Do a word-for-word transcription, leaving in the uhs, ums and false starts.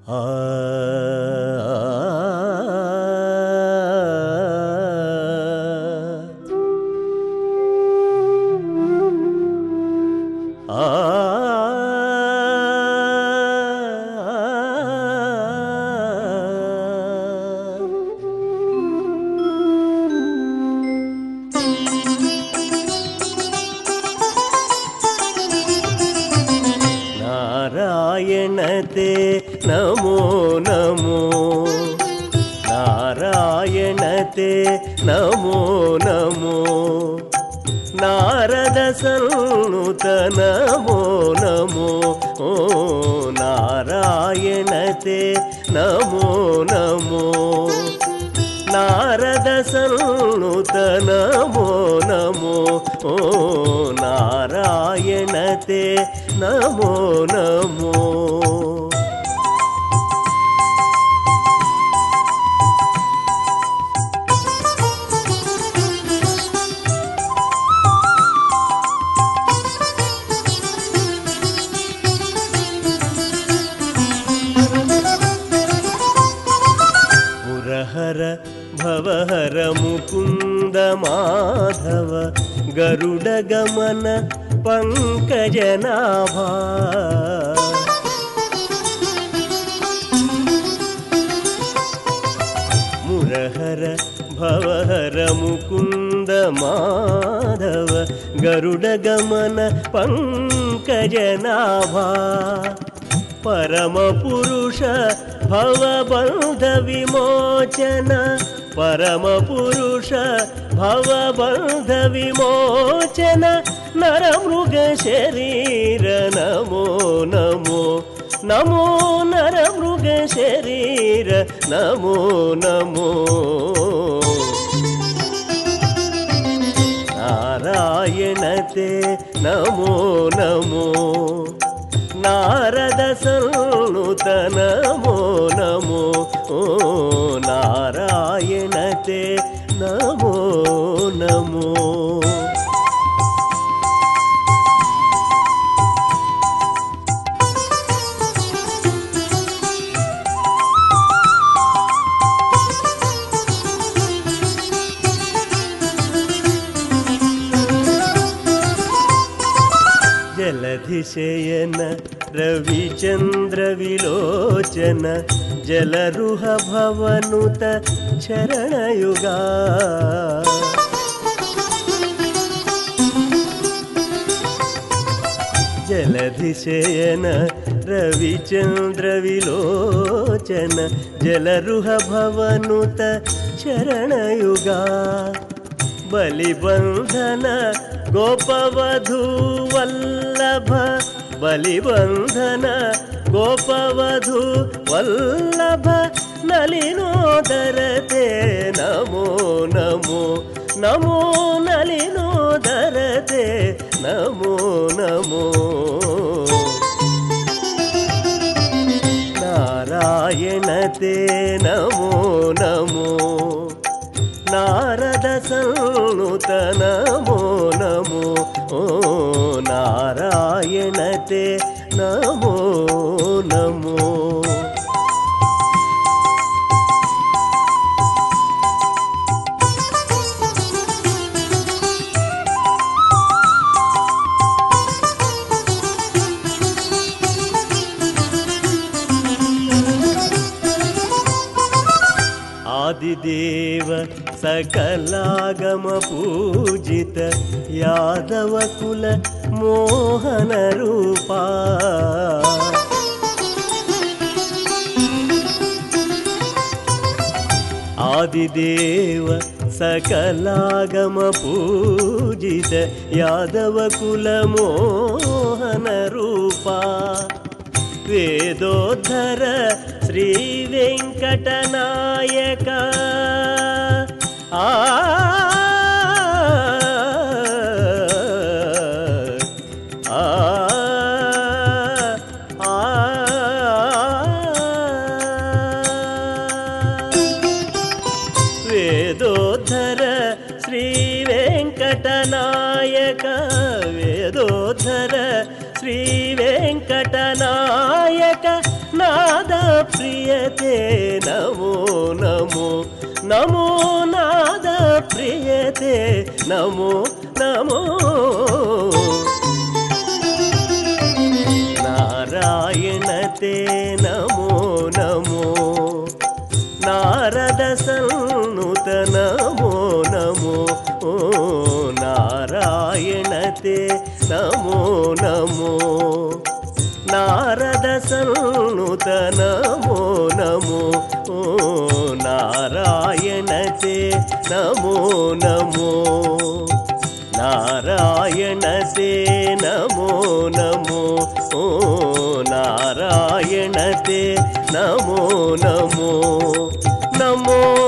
ఆ నారాయణతే నమో నమో నారాయణతే నమో నమో నారద సన్నుత నమో నమో ఓ నారాయణతే నమో నమో నారద సన్నుత నమో నమో ఓ నారాయణతే నమో నమో పురహర భవహర ముకుంద మాధవ గరుడ గమన పంకజనాభా మురహర భవహర ముకుంద మాధవ గరుడ గమన పంకజనాభా పరమ పురుష భవబంధ విమోచన పరమ పురుష భవబంధ విమోచన నరమృగ శరీర నమో నమో నమో నరమృగ శరీర నమో నమో నారాయణతే నమో నమో నారద సన్నుత నమో నమో ఓ నారాయణతే నమో నమో జలధిశయన రవిచంద్ర విలోచన జలరుహ భవనుత చరణయుగా జలధిశయన రవిచంద్ర విలోచన జలరుహ భవనుత చరణయుగా బలిబంధన గోపవధూ వల్లభ బలిబంధన గోపవధూ వల్లభ నలినోదరతే నమో నమో నమో నలినోదరతే నమో నమో నారాయణతే నమో నమో నారద సన్నుత నమో నమో ఓ నారాయణతే నమో నమో ఆదిదేవ సకలాగమ పూజిత యాదవ కుల మోహన రూపా ఆదిదేవ సకలాగమ పూజిత యాదవ కుల మోహన రూపా వేదోద్ధర శ్రీ వెంకటనాయక ఆ వేదోద్ధర శ్రీ వెంకటనాయక వేదోద్ధర శ్రీ వెంకటనాయక నాద ప్రియ प्रियते नमो नमो नमो नाद प्रियते नमो नमो नारायणते नमो नमो नारद सन्नुत नमो नमो ओ नारायणते नमो नमो नारद सन्नुत नमो नमो ओ नारायणते नमो नमो नारायणते नमो नमो ओ नारायणते नमो नमो नमो